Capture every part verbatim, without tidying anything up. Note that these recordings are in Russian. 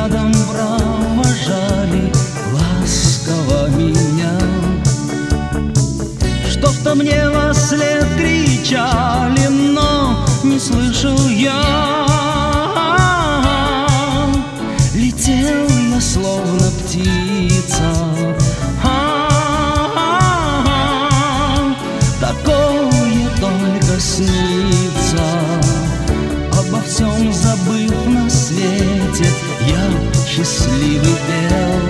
взглядом провожали ласково меня. Что-то мне вослед кричали, но не слышал я. Летел я словно птица, а-а-а, такое только снится. Обо всем забыв на свете, я счастливый пел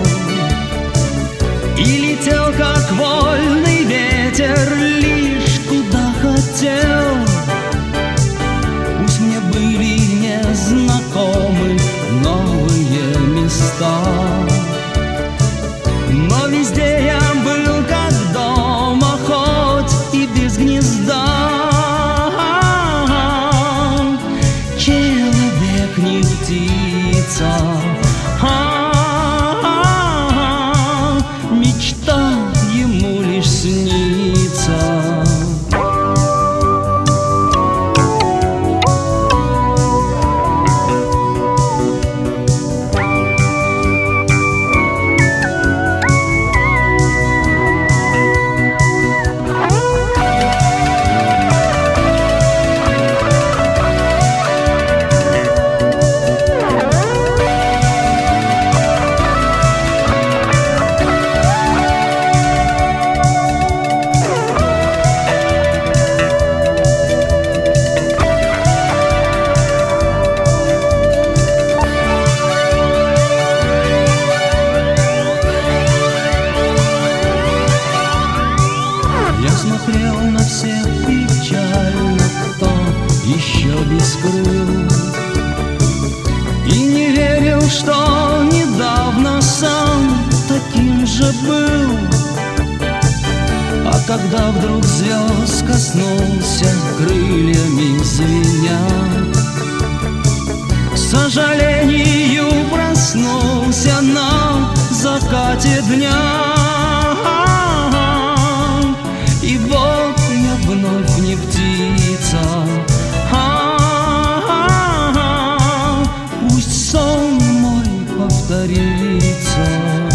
и летел, как вольный ветер, лишь куда хотел. Пусть мне были незнакомы новые места, но везде я был как дома, хоть и без гнезда. Человек не птица, а-а-а, мечта ему лишь снится. Смотрел на всех печально, кто еще без крыл, и не верил, что недавно сам таким же был. А когда вдруг звезд коснулся, крыльями звеня, к сожалению проснулся на закате дня. И вот я вновь не птица, а-а-а, пусть сон мой повторится.